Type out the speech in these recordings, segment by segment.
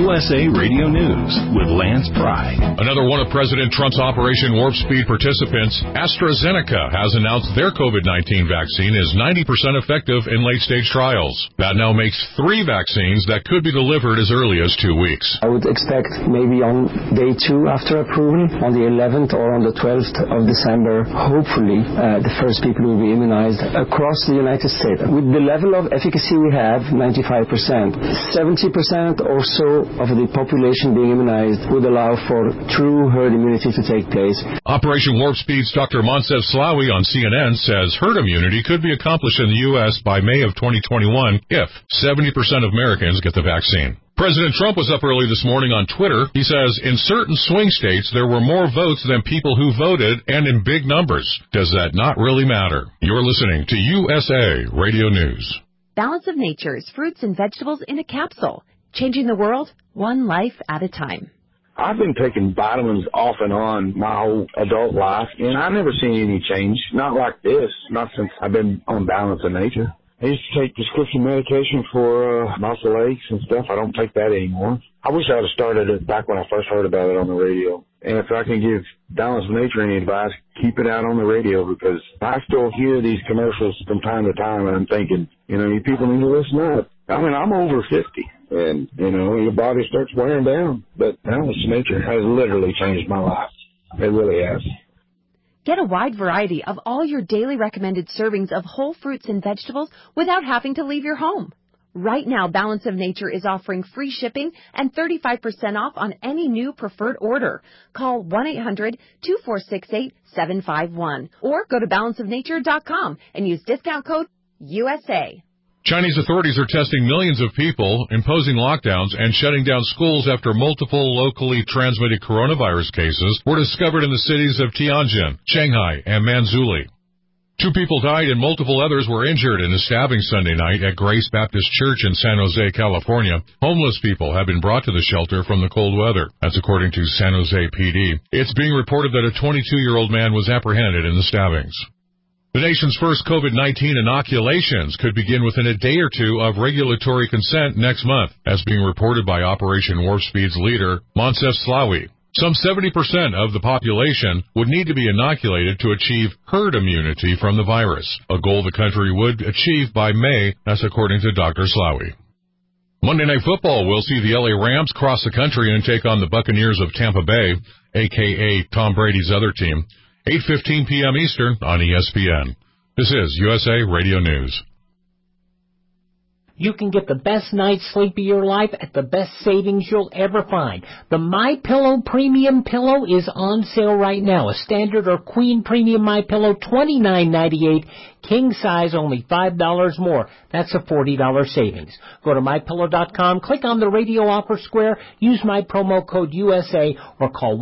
USA Radio News with Lance Pry. Another one of President Trump's Operation Warp Speed participants, AstraZeneca, has announced their COVID-19 vaccine is 90% effective in late-stage trials. That now makes 3 vaccines that could be delivered as early as 2 weeks. I would expect maybe on day 2 after approval, on the 11th or on the 12th of December, hopefully the first people will be immunized across the United States. With the level of efficacy we have, 95%, 70% or so of the population being immunized would allow for true herd immunity to take place. Operation Warp Speed's Dr. Moncef Slaoui on CNN says herd immunity could be accomplished in the U.S. by May of 2021 if 70% of Americans get the vaccine. President Trump was up early this morning on Twitter. He says in certain swing states there were more votes than people who voted and in big numbers. Does that not really matter? You're listening to USA Radio News. Balance of Nature's fruits and vegetables in a capsule. Changing the world, one life at a time. I've been taking vitamins off and on my whole adult life, and I've never seen any change. Not like this, not since I've been on Balance of Nature. I used to take prescription medication for muscle aches and stuff. I don't take that anymore. I wish I would have started it back when I first heard about it on the radio. And if I can give Balance of Nature any advice, keep it out on the radio, because I still hear these commercials from time to time, and I'm thinking, you people need to listen up. I mean, I'm over 50, and, your body starts wearing down. But Balance of Nature has literally changed my life. It really has. Get a wide variety of all your daily recommended servings of whole fruits and vegetables without having to leave your home. Right now, Balance of Nature is offering free shipping and 35% off on any new preferred order. Call 1-800-2468-751 or go to balanceofnature.com and use discount code USA. Chinese authorities are testing millions of people, imposing lockdowns, and shutting down schools after multiple locally transmitted coronavirus cases were discovered in the cities of Tianjin, Shanghai, and Manzhouli. 2 people died and multiple others were injured in a stabbing Sunday night at Grace Baptist Church in San Jose, California. Homeless people have been brought to the shelter from the cold weather. That's according to San Jose PD. It's being reported that a 22-year-old man was apprehended in the stabbings. The nation's first COVID-19 inoculations could begin within a day or 2 of regulatory consent next month, as being reported by Operation Warp Speed's leader, Moncef Slaoui. Some 70% of the population would need to be inoculated to achieve herd immunity from the virus, a goal the country would achieve by May, that's according to Dr. Slaoui. Monday Night Football will see the LA Rams cross the country and take on the Buccaneers of Tampa Bay, a.k.a. Tom Brady's other team, 8:15 p.m. Eastern on ESPN. This is USA Radio News. You can get the best night's sleep of your life at the best savings you'll ever find. The MyPillow Premium Pillow is on sale right now. A standard or queen premium MyPillow, $29.98. King size, only $5 more. That's a $40 savings. Go to MyPillow.com, click on the radio offer square, use my promo code USA, or call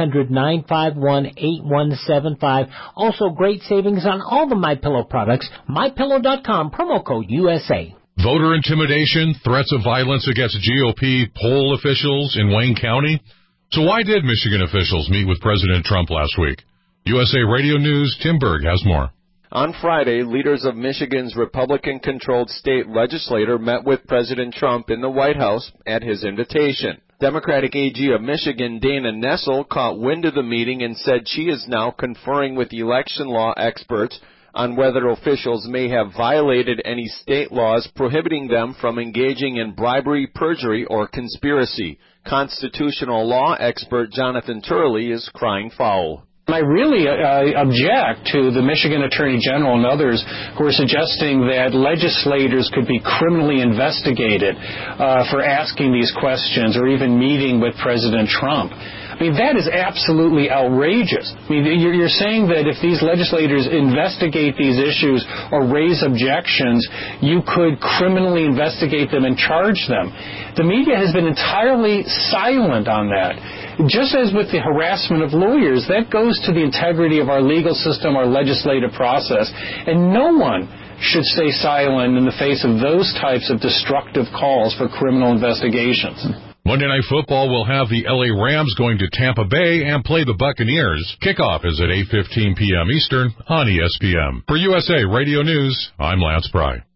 1-800-951-8175. Also, great savings on all the MyPillow products. MyPillow.com, promo code USA. Voter intimidation, threats of violence against GOP poll officials in Wayne County. So why did Michigan officials meet with President Trump last week? USA Radio News' Tim Berg has more. On Friday, leaders of Michigan's Republican-controlled state legislature met with President Trump in the White House at his invitation. Democratic AG of Michigan, Dana Nessel, caught wind of the meeting and said she is now conferring with election law experts on whether officials may have violated any state laws prohibiting them from engaging in bribery, perjury, or conspiracy. Constitutional law expert Jonathan Turley is crying foul. I really object to the Michigan Attorney General and others who are suggesting that legislators could be criminally investigated for asking these questions or even meeting with President Trump. I mean, that is absolutely outrageous. I mean, you're saying that if these legislators investigate these issues or raise objections, you could criminally investigate them and charge them. The media has been entirely silent on that. Just as with the harassment of lawyers, that goes to the integrity of our legal system, our legislative process, and no one should stay silent in the face of those types of destructive calls for criminal investigations. Monday Night Football will have the LA Rams going to Tampa Bay and play the Buccaneers. Kickoff is at 8:15 p.m. Eastern on ESPN. For USA Radio News, I'm Lance Pry.